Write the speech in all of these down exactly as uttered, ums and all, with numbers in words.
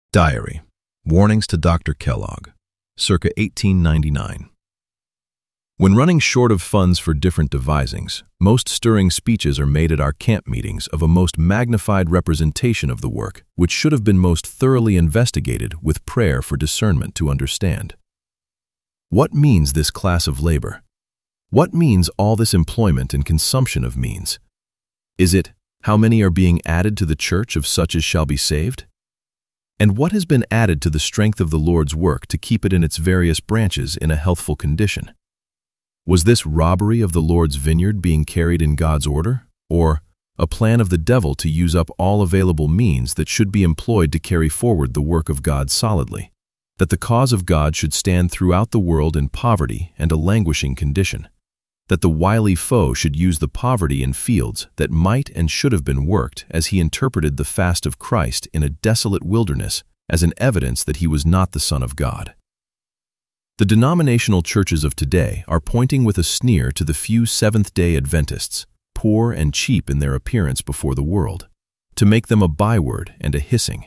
Diary. Warnings to Doctor Kellogg, circa eighteen ninety-nine. When running short of funds for different devisings, most stirring speeches are made at our camp meetings of a most magnified representation of the work, which should have been most thoroughly investigated with prayer for discernment to understand. What means this class of labor? What means all this employment and consumption of means? Is it, how many are being added to the church of such as shall be saved? And what has been added to the strength of the Lord's work to keep it in its various branches in a healthful condition? Was this robbery of the Lord's vineyard being carried in God's order, or a plan of the devil to use up all available means that should be employed to carry forward the work of God solidly, that the cause of God should stand throughout the world in poverty and a languishing condition, that the wily foe should use the poverty in fields that might and should have been worked as he interpreted the fast of Christ in a desolate wilderness as an evidence that he was not the Son of God? The denominational churches of today are pointing with a sneer to the few Seventh-day Adventists, poor and cheap in their appearance before the world, to make them a byword and a hissing.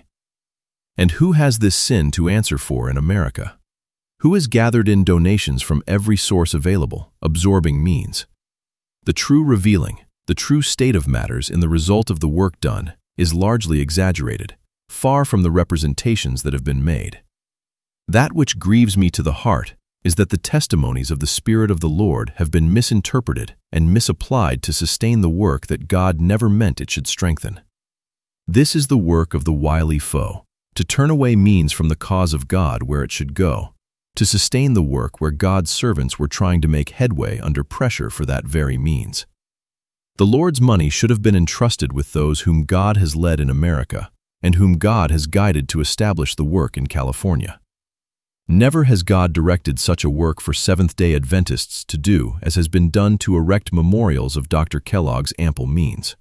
And who has this sin to answer for in America? Who has gathered in donations from every source available, absorbing means? The true revealing, the true state of matters in the result of the work done, is largely exaggerated, far from the representations that have been made. That which grieves me to the heart is that the testimonies of the Spirit of the Lord have been misinterpreted and misapplied to sustain the work that God never meant it should strengthen. This is the work of the wily foe, to turn away means from the cause of God where it should go, to sustain the work where God's servants were trying to make headway under pressure for that very means. The Lord's money should have been entrusted with those whom God has led in America and whom God has guided to establish the work in California. Never has God directed such a work for Seventh-day Adventists to do as has been done to erect memorials of Doctor Kellogg's ample means.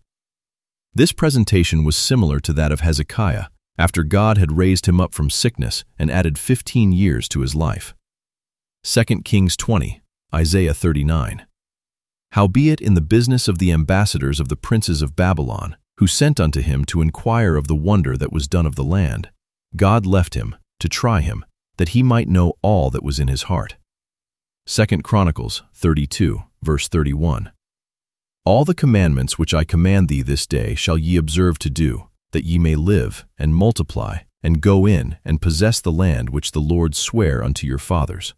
This presentation was similar to that of Hezekiah, after God had raised him up from sickness and added fifteen years to his life. Second Kings twenty, Isaiah thirty-nine. Howbeit in the business of the ambassadors of the princes of Babylon, who sent unto him to inquire of the wonder that was done of the land, God left him, to try him, that he might know all that was in his heart. Second Chronicles thirty-two, verse thirty-one. All the commandments which I command thee this day shall ye observe to do, that ye may live, and multiply, and go in, and possess the land which the Lord sware unto your fathers.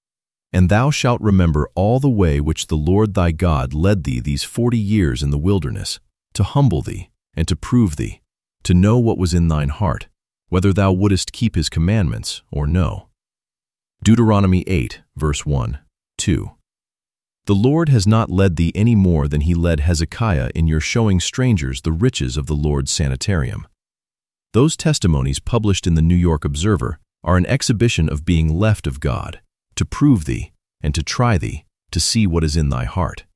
And thou shalt remember all the way which the Lord thy God led thee these forty years in the wilderness, to humble thee, and to prove thee, to know what was in thine heart, whether thou wouldest keep his commandments, or no. Deuteronomy eight, verse one, two. The Lord has not led thee any more than he led Hezekiah in your showing strangers the riches of the Lord's sanitarium. Those testimonies published in the New York Observer are an exhibition of being left of God, to prove thee, and to try thee, to see what is in thy heart.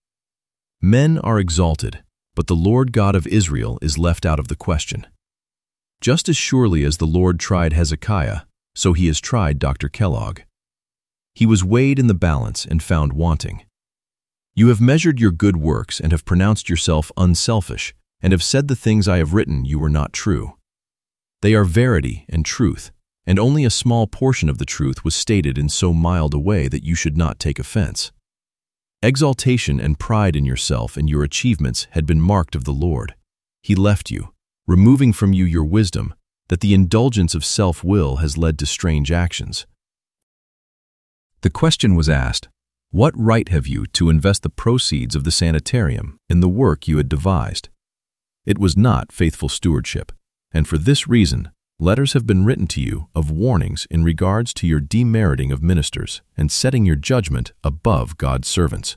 Men are exalted, but the Lord God of Israel is left out of the question. Just as surely as the Lord tried Hezekiah, so he has tried Doctor Kellogg. He was weighed in the balance and found wanting. You have measured your good works and have pronounced yourself unselfish, and have said the things I have written you were not true. They are verity and truth, and only a small portion of the truth was stated in so mild a way that you should not take offense. Exaltation and pride in yourself and your achievements had been marked of the Lord. He left you, removing from you your wisdom, that the indulgence of self-will has led to strange actions. The question was asked, what right have you to invest the proceeds of the sanitarium in the work you had devised? It was not faithful stewardship, and for this reason, letters have been written to you of warnings in regards to your demeriting of ministers and setting your judgment above God's servants.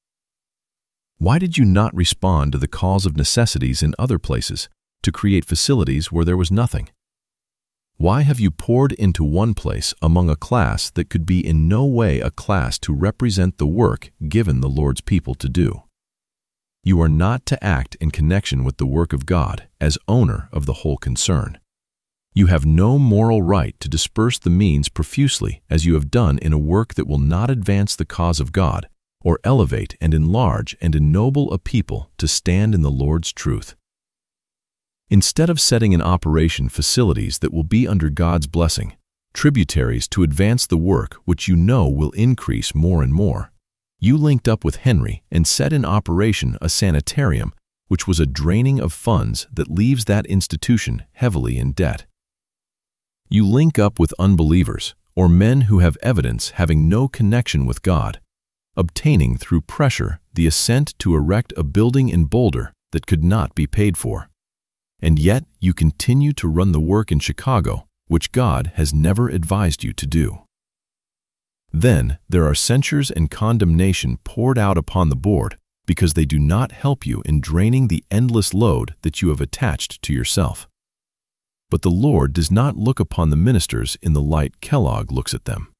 Why did you not respond to the calls of necessities in other places to create facilities where there was nothing? Why have you poured into one place among a class that could be in no way a class to represent the work given the Lord's people to do? You are not to act in connection with the work of God as owner of the whole concern. You have no moral right to disperse the means profusely as you have done in a work that will not advance the cause of God or elevate and enlarge and ennoble a people to stand in the Lord's truth. Instead of setting in operation facilities that will be under God's blessing, tributaries to advance the work which you know will increase more and more, you linked up with Henry and set in operation a sanitarium which was a draining of funds that leaves that institution heavily in debt. You link up with unbelievers or men who have evidence having no connection with God, obtaining through pressure the assent to erect a building in Boulder that could not be paid for. And yet you continue to run the work in Chicago, which God has never advised you to do. Then there are censures and condemnation poured out upon the board because they do not help you in draining the endless load that you have attached to yourself. But the Lord does not look upon the ministers in the light Kellogg looks at them.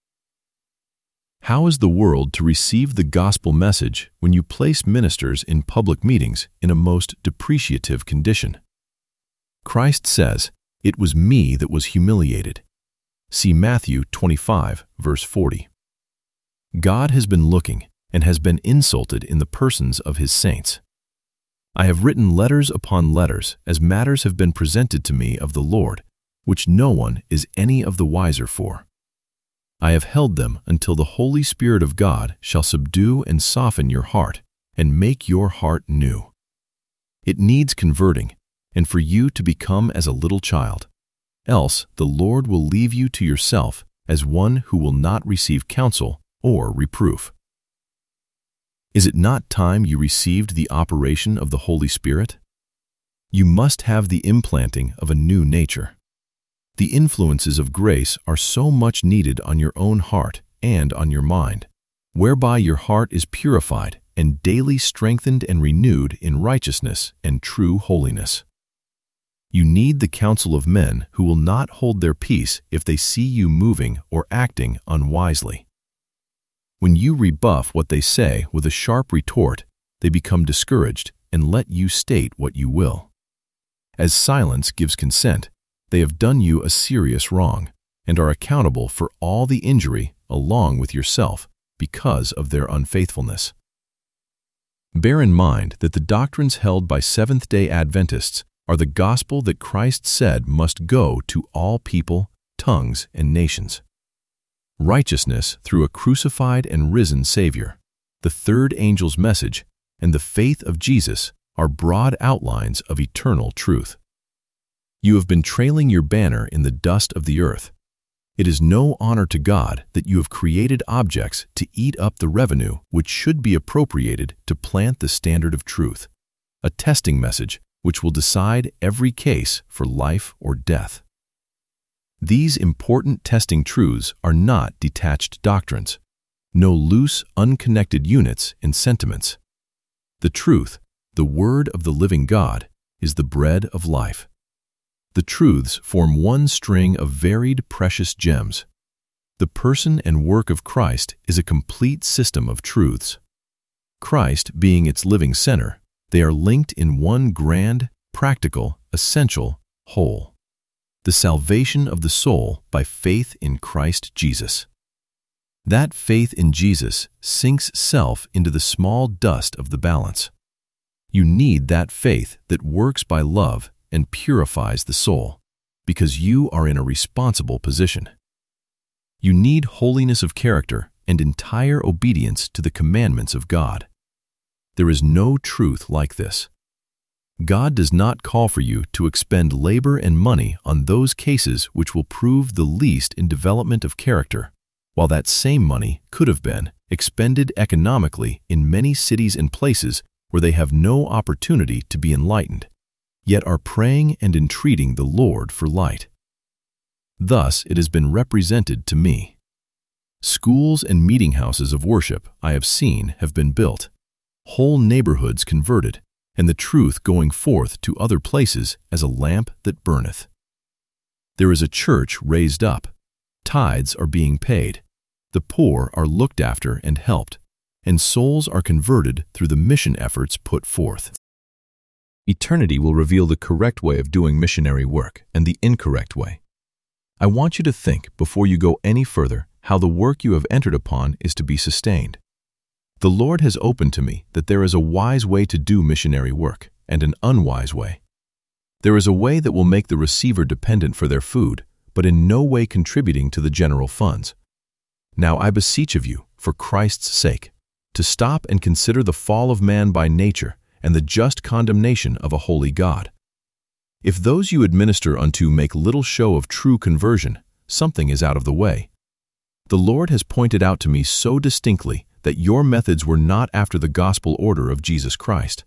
How is the world to receive the gospel message when you place ministers in public meetings in a most depreciative condition? Christ says, "It was me that was humiliated." See Matthew twenty-five, verse forty. God has been looking and has been insulted in the persons of his saints. I have written letters upon letters as matters have been presented to me of the Lord, which no one is any of the wiser for. I have held them until the Holy Spirit of God shall subdue and soften your heart and make your heart new. It needs converting, and for you to become as a little child. Else the Lord will leave you to yourself as one who will not receive counsel or reproof. Is it not time you received the operation of the Holy Spirit? You must have the implanting of a new nature. The influences of grace are so much needed on your own heart and on your mind, whereby your heart is purified and daily strengthened and renewed in righteousness and true holiness. You need the counsel of men who will not hold their peace if they see you moving or acting unwisely. When you rebuff what they say with a sharp retort, they become discouraged and let you state what you will. As silence gives consent, they have done you a serious wrong and are accountable for all the injury along with yourself because of their unfaithfulness. Bear in mind that the doctrines held by Seventh-day Adventists are the gospel that Christ said must go to all people, tongues, and nations. Righteousness through a crucified and risen Savior, the third angel's message, and the faith of Jesus are broad outlines of eternal truth. You have been trailing your banner in the dust of the earth. It is no honor to God that you have created objects to eat up the revenue which should be appropriated to plant the standard of truth, a testing message which will decide every case for life or death. These important testing truths are not detached doctrines, no loose, unconnected units and sentiments. The truth, the word of the living God, is the bread of life. The truths form one string of varied, precious gems. The person and work of Christ is a complete system of truths. Christ being its living center, they are linked in one grand, practical, essential whole. The salvation of the soul by faith in Christ Jesus. That faith in Jesus sinks self into the small dust of the balance. You need that faith that works by love and purifies the soul, because you are in a responsible position. You need holiness of character and entire obedience to the commandments of God. There is no truth like this. God does not call for you to expend labor and money on those cases which will prove the least in development of character, while that same money could have been expended economically in many cities and places where they have no opportunity to be enlightened, yet are praying and entreating the Lord for light. Thus it has been represented to me. Schools and meeting houses of worship I have seen have been built, whole neighborhoods converted, and the truth going forth to other places as a lamp that burneth. There is a church raised up, tithes are being paid, the poor are looked after and helped, and souls are converted through the mission efforts put forth. Eternity will reveal the correct way of doing missionary work and the incorrect way. I want you to think before you go any further how the work you have entered upon is to be sustained. The Lord has opened to me that there is a wise way to do missionary work and an unwise way. There is a way that will make the receiver dependent for their food, but in no way contributing to the general funds. Now I beseech of you, for Christ's sake, to stop and consider the fall of man by nature and the just condemnation of a holy God. If those you administer unto make little show of true conversion, something is out of the way. The Lord has pointed out to me so distinctly that your methods were not after the gospel order of Jesus Christ.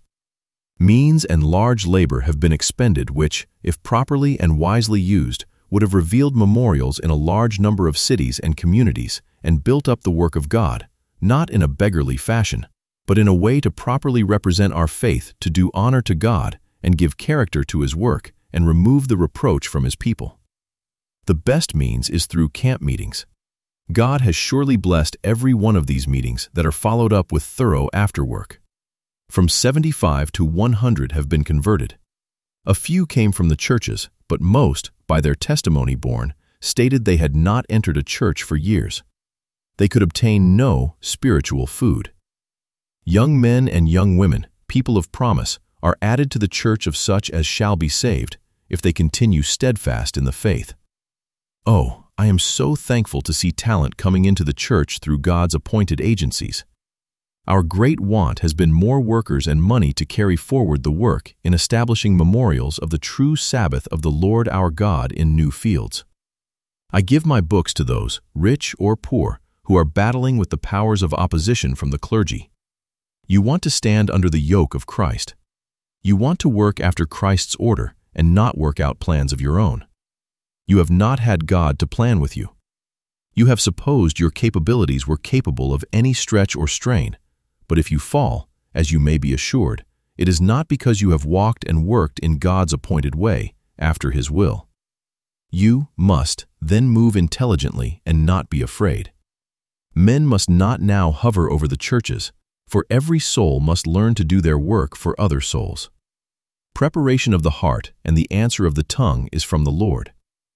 Means and large labor have been expended which, if properly and wisely used, would have revealed memorials in a large number of cities and communities and built up the work of God, not in a beggarly fashion, but in a way to properly represent our faith, to do honor to God and give character to His work and remove the reproach from His people. The best means is through camp meetings. God has surely blessed every one of these meetings that are followed up with thorough afterwork. From seventy-five to one hundred have been converted. A few came from the churches, but most, by their testimony borne, stated they had not entered a church for years. They could obtain no spiritual food. Young men and young women, people of promise, are added to the church of such as shall be saved, if they continue steadfast in the faith. Oh, I am so thankful to see talent coming into the church through God's appointed agencies. Our great want has been more workers and money to carry forward the work in establishing memorials of the true Sabbath of the Lord our God in new fields. I give my books to those, rich or poor, who are battling with the powers of opposition from the clergy. You want to stand under the yoke of Christ. You want to work after Christ's order and not work out plans of your own. You have not had God to plan with you. You have supposed your capabilities were capable of any stretch or strain, but if you fall, as you may be assured, it is not because you have walked and worked in God's appointed way, after His will. You must then move intelligently and not be afraid. Men must not now hover over the churches, for every soul must learn to do their work for other souls. Preparation of the heart and the answer of the tongue is from the Lord.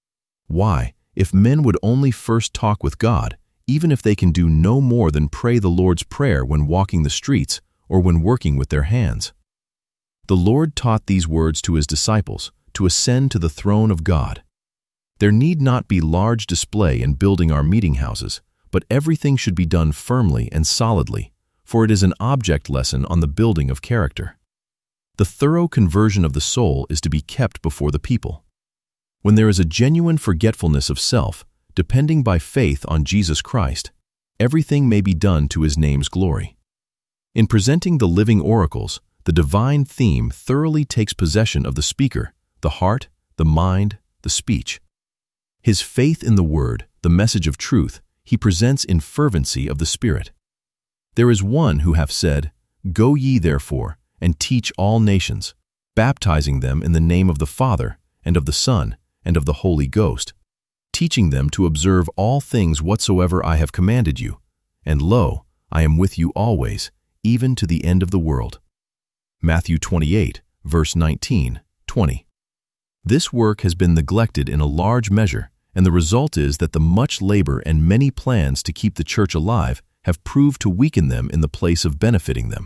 Why, if men would only first talk with God, even if they can do no more than pray the Lord's Prayer when walking the streets or when working with their hands? The Lord taught these words to His disciples, to ascend to the throne of God. There need not be large display in building our meeting houses, but everything should be done firmly and solidly, for it is an object lesson on the building of character. The thorough conversion of the soul is to be kept before the people. When there is a genuine forgetfulness of self, depending by faith on Jesus Christ, everything may be done to His name's glory. In presenting the living oracles, the divine theme thoroughly takes possession of the speaker, the heart, the mind, the speech. His faith in the Word, the message of truth, He presents in fervency of the Spirit. There is one who hath said, Go ye therefore, and teach all nations, baptizing them in the name of the Father, and of the Son, and of the Holy Ghost, teaching them to observe all things whatsoever I have commanded you. And lo, I am with you always, even to the end of the world. Matthew twenty-eight, verse nineteen, twenty. This work has been neglected in a large measure, and the result is that the much labor and many plans to keep the church alive have proved to weaken them in the place of benefiting them.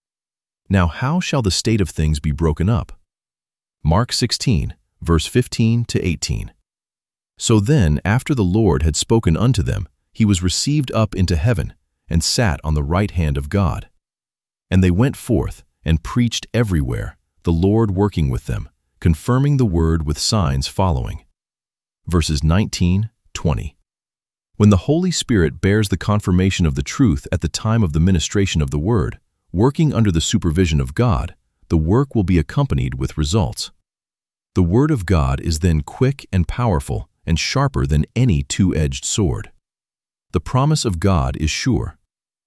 Now how shall the state of things be broken up? Mark sixteen, verse fifteen to eighteen. So then, after the Lord had spoken unto them, He was received up into heaven, and sat on the right hand of God. And they went forth, and preached everywhere, the Lord working with them, confirming the word with signs following. Verses nineteen, twenty. When the Holy Spirit bears the confirmation of the truth at the time of the ministration of the word, working under the supervision of God, the work will be accompanied with results. The word of God is then quick and powerful, and sharper than any two-edged sword. The promise of God is sure.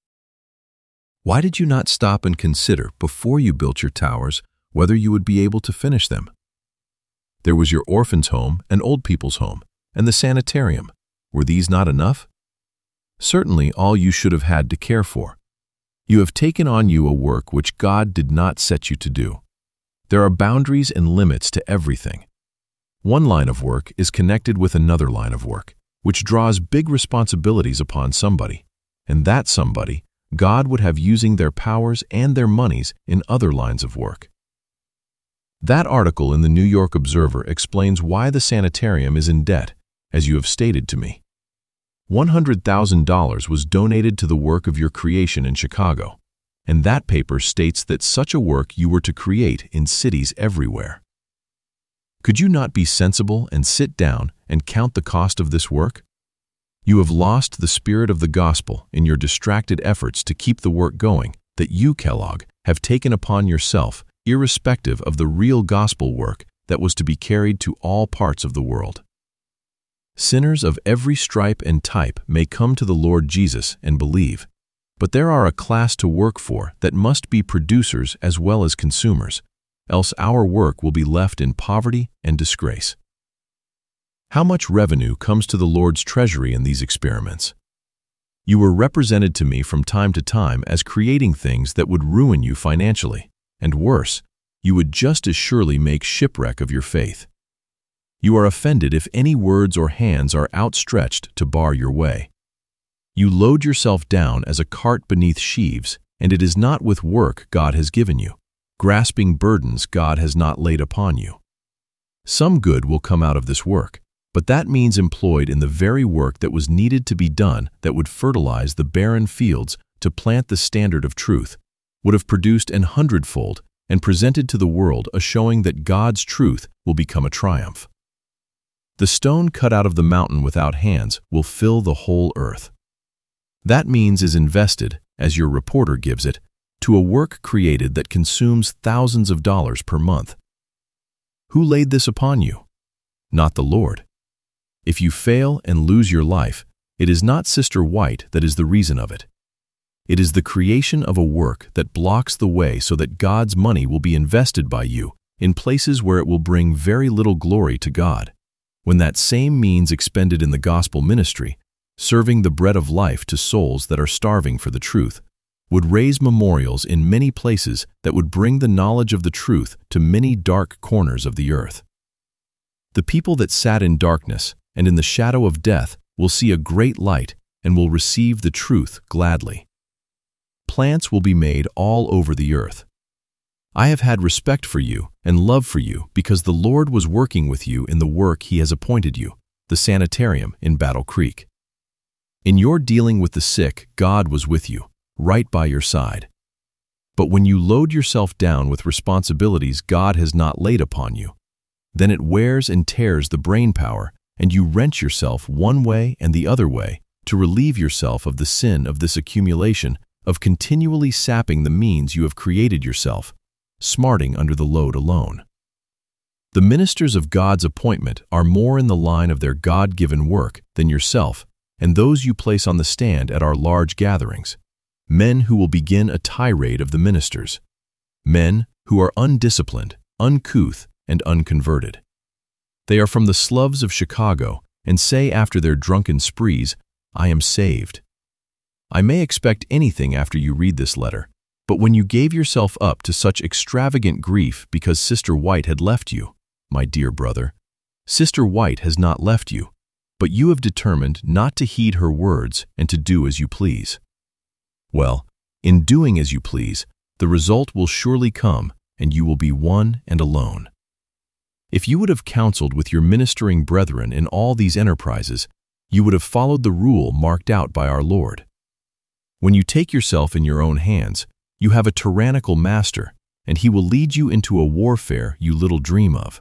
Why did you not stop and consider, before you built your towers, whether you would be able to finish them? There was your orphans' home and old people's home, and the sanitarium. Were these not enough? Certainly all you should have had to care for. You have taken on you a work which God did not set you to do. There are boundaries and limits to everything. One line of work is connected with another line of work, which draws big responsibilities upon somebody, and that somebody God would have using their powers and their monies in other lines of work. That article in the New York Observer explains why the sanitarium is in debt, as you have stated to me. one hundred thousand dollars was donated to the work of your creation in Chicago, and that paper states that such a work you were to create in cities everywhere. Could you not be sensible and sit down and count the cost of this work? You have lost the spirit of the gospel in your distracted efforts to keep the work going that you, Kellogg, have taken upon yourself, irrespective of the real gospel work that was to be carried to all parts of the world. Sinners of every stripe and type may come to the Lord Jesus and believe, but there are a class to work for that must be producers as well as consumers, else our work will be left in poverty and disgrace. How much revenue comes to the Lord's treasury in these experiments? You were represented to me from time to time as creating things that would ruin you financially, and worse, you would just as surely make shipwreck of your faith. You are offended if any words or hands are outstretched to bar your way. You load yourself down as a cart beneath sheaves, and it is not with work God has given you, grasping burdens God has not laid upon you. Some good will come out of this work, but that means employed in the very work that was needed to be done that would fertilize the barren fields to plant the standard of truth, would have produced an hundredfold and presented to the world a showing that God's truth will become a triumph. The stone cut out of the mountain without hands will fill the whole earth. That means is invested, as your reporter gives it, to a work created that consumes thousands of dollars per month. Who laid this upon you? Not the Lord. If you fail and lose your life, it is not Sister White that is the reason of it. It is the creation of a work that blocks the way so that God's money will be invested by you in places where it will bring very little glory to God, when that same means expended in the gospel ministry, serving the bread of life to souls that are starving for the truth, would raise memorials in many places that would bring the knowledge of the truth to many dark corners of the earth. The people that sat in darkness and in the shadow of death will see a great light and will receive the truth gladly. Plants will be made all over the earth. I have had respect for you and love for you because the Lord was working with you in the work He has appointed you, the sanitarium in Battle Creek. In your dealing with the sick, God was with you, right by your side. But when you load yourself down with responsibilities God has not laid upon you, then it wears and tears the brain power, and you wrench yourself one way and the other way to relieve yourself of the sin of this accumulation of continually sapping the means you have created yourself, smarting under the load alone. The ministers of God's appointment are more in the line of their God-given work than yourself and those you place on the stand at our large gatherings, men who will begin a tirade of the ministers, men who are undisciplined, uncouth, and unconverted. They are from the sloughs of Chicago and say after their drunken sprees, "I am saved." I may expect anything after you read this letter, but when you gave yourself up to such extravagant grief because Sister White had left you, my dear brother, Sister White has not left you, but you have determined not to heed her words and to do as you please. Well, in doing as you please, the result will surely come, and you will be one and alone. If you would have counseled with your ministering brethren in all these enterprises, you would have followed the rule marked out by our Lord. When you take yourself in your own hands, you have a tyrannical master, and he will lead you into a warfare you little dream of.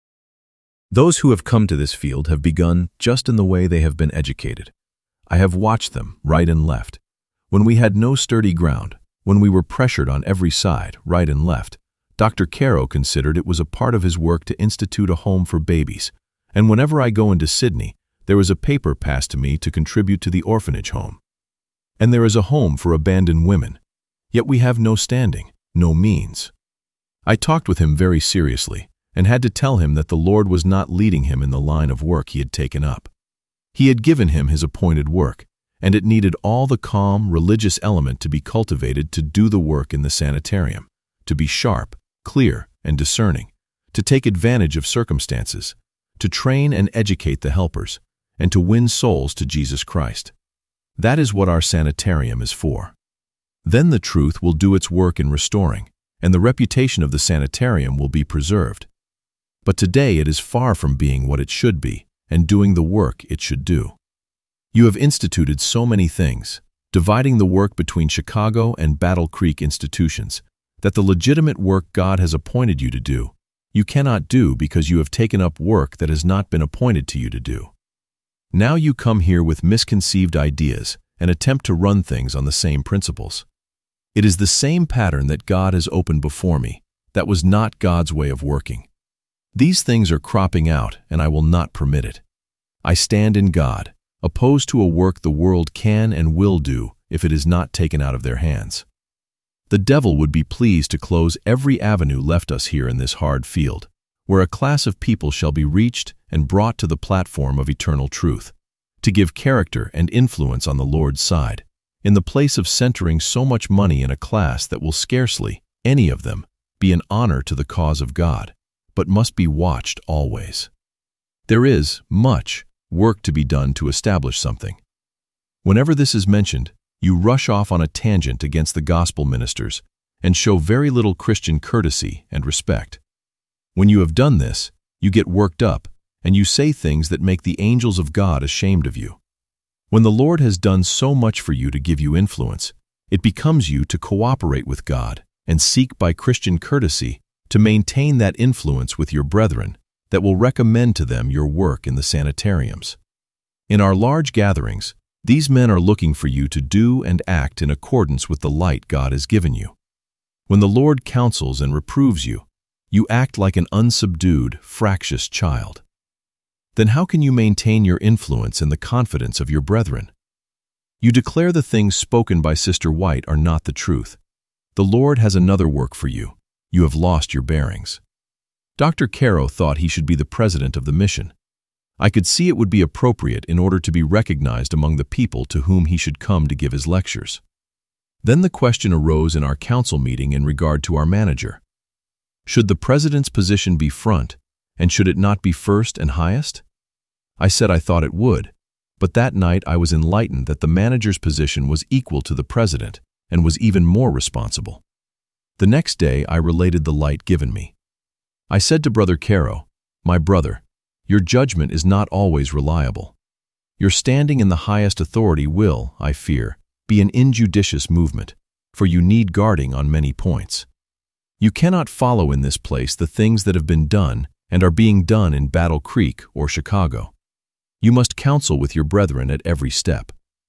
Those who have come to this field have begun just in the way they have been educated. I have watched them right and left. When we had no sturdy ground, when we were pressured on every side, right and left, Doctor Caro considered it was a part of his work to institute a home for babies, and whenever I go into Sydney, there is a paper passed to me to contribute to the orphanage home. And there is a home for abandoned women, yet we have no standing, no means. I talked with him very seriously and had to tell him that the Lord was not leading him in the line of work he had taken up. He had given him his appointed work, and it needed all the calm, religious element to be cultivated to do the work in the sanitarium, to be sharp, clear, and discerning, to take advantage of circumstances, to train and educate the helpers, and to win souls to Jesus Christ. That is what our sanitarium is for. Then the truth will do its work in restoring, and the reputation of the sanitarium will be preserved. But today it is far from being what it should be and doing the work it should do. You have instituted so many things, dividing the work between Chicago and Battle Creek institutions, that the legitimate work God has appointed you to do, you cannot do because you have taken up work that has not been appointed to you to do. Now you come here with misconceived ideas and attempt to run things on the same principles. It is the same pattern that God has opened before me. That was not God's way of working. These things are cropping out, and I will not permit it. I stand in God, opposed to a work the world can and will do if it is not taken out of their hands. The devil would be pleased to close every avenue left us here in this hard field, where a class of people shall be reached and brought to the platform of eternal truth, to give character and influence on the Lord's side, in the place of centering so much money in a class that will scarcely, any of them, be an honor to the cause of God, but must be watched always. There is much work to be done to establish something. Whenever this is mentioned, you rush off on a tangent against the gospel ministers and show very little Christian courtesy and respect. When you have done this, you get worked up and you say things that make the angels of God ashamed of you. When the Lord has done so much for you to give you influence, it becomes you to cooperate with God and seek by Christian courtesy to maintain that influence with your brethren that will recommend to them your work in the sanitariums. In our large gatherings, these men are looking for you to do and act in accordance with the light God has given you. When the Lord counsels and reproves you, you act like an unsubdued, fractious child. Then how can you maintain your influence in the confidence of your brethren? You declare the things spoken by Sister White are not the truth. The Lord has another work for you. You have lost your bearings. Doctor Caro thought he should be the president of the mission. I could see it would be appropriate in order to be recognized among the people to whom he should come to give his lectures. Then the question arose in our council meeting in regard to our manager. Should the president's position be front, and should it not be first and highest? I said I thought it would, but that night I was enlightened that the manager's position was equal to the president and was even more responsible. The next day I related the light given me. I said to Brother Caro, "My brother, your judgment is not always reliable. Your standing in the highest authority will, I fear, be an injudicious movement, for you need guarding on many points. You cannot follow in this place the things that have been done and are being done in Battle Creek or Chicago. You must counsel with your brethren at every step.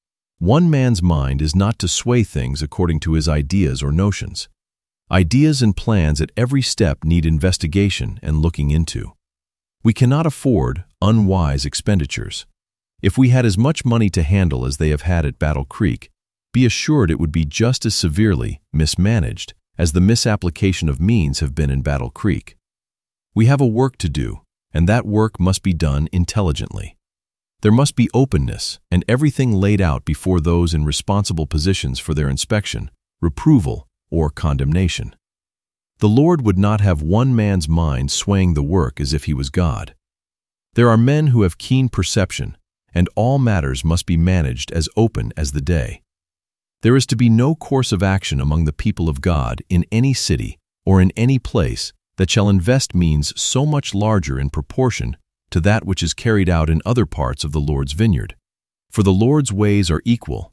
One man's mind is not to sway things according to his ideas or notions. Ideas and plans at every step need investigation and looking into. We cannot afford unwise expenditures. If we had as much money to handle as they have had at Battle Creek, be assured it would be just as severely mismanaged as the misapplication of means have been in Battle Creek. We have a work to do, and that work must be done intelligently. There must be openness and everything laid out before those in responsible positions for their inspection, reproval, or condemnation. The Lord would not have one man's mind swaying the work as if he was God. There are men who have keen perception, and all matters must be managed as open as the day. There is to be no course of action among the people of God in any city or in any place that shall invest means so much larger in proportion to that which is carried out in other parts of the Lord's vineyard. For the Lord's ways are equal.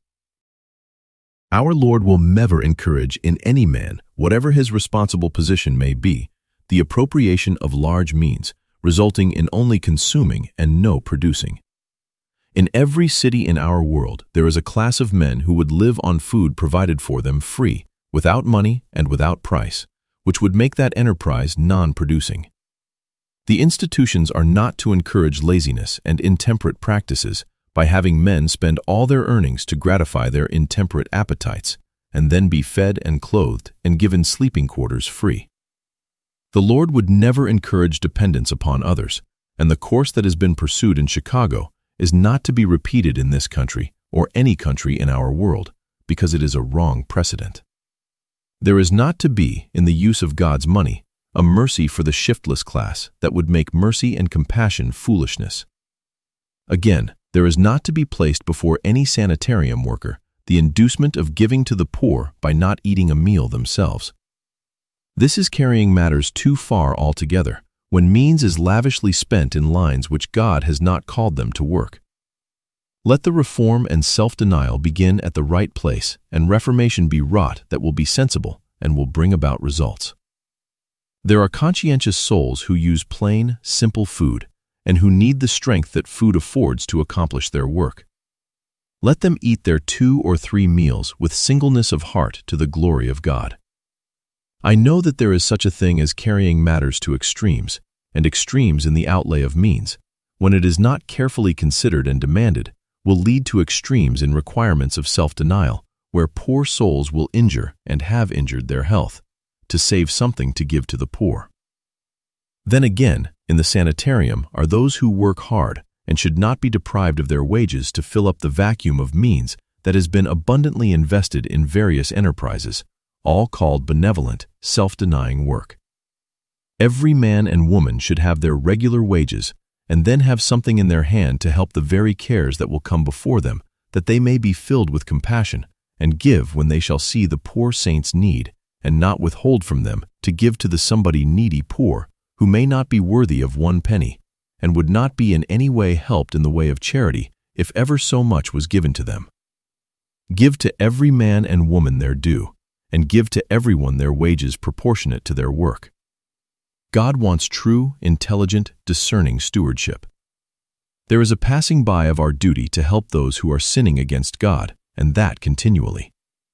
Our Lord will never encourage in any man, whatever his responsible position may be, the appropriation of large means, resulting in only consuming and no producing. In every city in our world, there is a class of men who would live on food provided for them free, without money and without price, which would make that enterprise non-producing. The institutions are not to encourage laziness and intemperate practices by having men spend all their earnings to gratify their intemperate appetites, and then be fed and clothed and given sleeping quarters free. The Lord would never encourage dependence upon others, and the course that has been pursued in Chicago is not to be repeated in this country or any country in our world, because it is a wrong precedent. There is not to be, in the use of God's money, a mercy for the shiftless class that would make mercy and compassion foolishness. Again, there is not to be placed before any sanitarium worker the inducement of giving to the poor by not eating a meal themselves. This is carrying matters too far altogether, when means is lavishly spent in lines which God has not called them to work. Let the reform and self-denial begin at the right place, and reformation be wrought that will be sensible and will bring about results. There are conscientious souls who use plain, simple food, and who need the strength that food affords to accomplish their work. Let them eat their two or three meals with singleness of heart to the glory of God. I know that there is such a thing as carrying matters to extremes, and extremes in the outlay of means, when it is not carefully considered and demanded, will lead to extremes in requirements of self-denial, where poor souls will injure and have injured their health, to save something to give to the poor. Then again, in the sanitarium are those who work hard and should not be deprived of their wages to fill up the vacuum of means that has been abundantly invested in various enterprises, all called benevolent, self-denying work. Every man and woman should have their regular wages and then have something in their hand to help the very cares that will come before them, that they may be filled with compassion and give when they shall see the poor saints' need, and not withhold from them to give to the somebody needy poor, who may not be worthy of one penny, and would not be in any way helped in the way of charity if ever so much was given to them. Give to every man and woman their due, and give to everyone their wages proportionate to their work. God wants true, intelligent, discerning stewardship. There is a passing by of our duty to help those who are sinning against God, and that continually.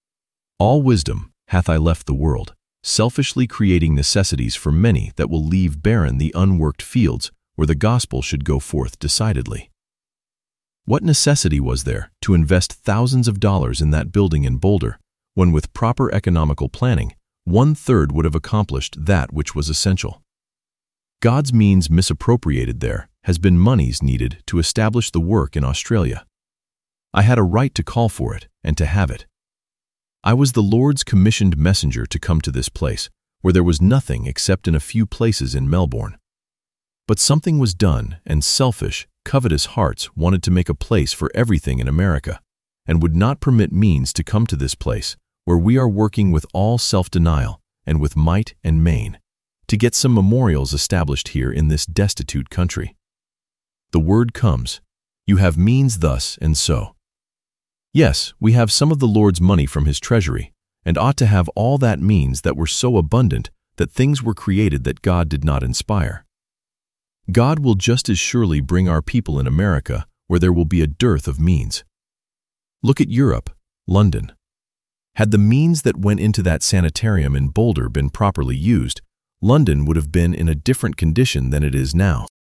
All wisdom hath I left the world, selfishly creating necessities for many that will leave barren the unworked fields where the gospel should go forth decidedly. What necessity was there to invest thousands of dollars in that building in Boulder, when with proper economical planning, one-third would have accomplished that which was essential? God's means misappropriated there has been monies needed to establish the work in Australia. I had a right to call for it and to have it. I was the Lord's commissioned messenger to come to this place, where there was nothing except in a few places in Melbourne. But something was done, and selfish, covetous hearts wanted to make a place for everything in America, and would not permit means to come to this place, where we are working with all self-denial and with might and main, to get some memorials established here in this destitute country. The word comes, you have means thus and so. Yes, we have some of the Lord's money from his treasury, and ought to have all that means that were so abundant that things were created that God did not inspire. God will just as surely bring our people in America where there will be a dearth of means. Look at Europe, London. Had the means that went into that sanitarium in Boulder been properly used, London would have been in a different condition than it is now.